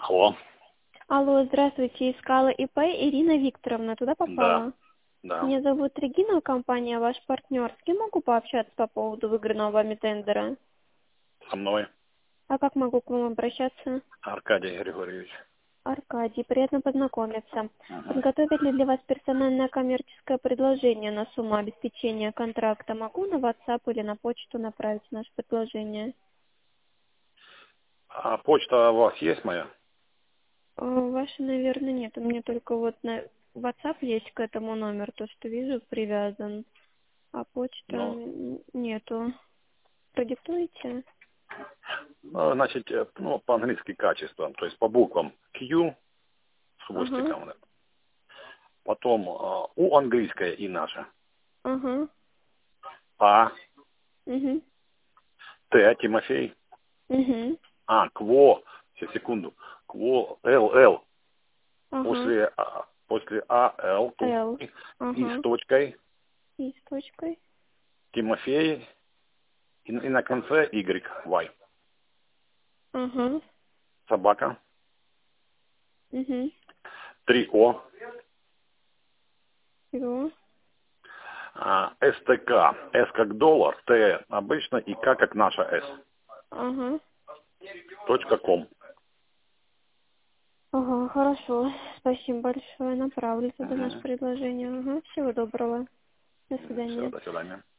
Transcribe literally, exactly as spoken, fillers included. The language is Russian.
Алло. Алло, здравствуйте. Искала ИП Ирина Викторовна. Туда Да, попала? да, Меня зовут Регина, компания «Ваш партнер». С кем могу пообщаться по поводу выигранного вами тендера? со мной А как могу к вам обращаться? Аркадий Григорьевич. Аркадий, приятно познакомиться. Ага. Подготовить ли для вас персональное коммерческое предложение на сумму обеспечения контракта? Могу на WhatsApp или на почту направить наше предложение? А почта у вас есть моя? Э, Вашей, наверное, нет. У меня только вот на WhatsApp есть к этому номеру, то, что вижу, привязан. А почта Ну, н- нету. Продиктуете? ну, значит, э, ну, по-английски качеством, то есть по буквам Q с Ага, хвостиком. Потом э, у английская и наша. ага, А, угу, Т, Тимофей. угу, А, Кво, сейчас, секунду. Кво, Л, Л. ага, После, А- после А, Л, тут Л, и, и с ага, точкой. и с точкой, Тимофей. И, и на конце Y, Y. ага, Собака. угу, Три О. все, А, СТК. С как доллар, Т обычно и К как наша С. ага, Точка ком. ага, хорошо. Спасибо большое. Направлю туда наше Угу. предложение. Ага, всего доброго. До Все, свидания. до свидания.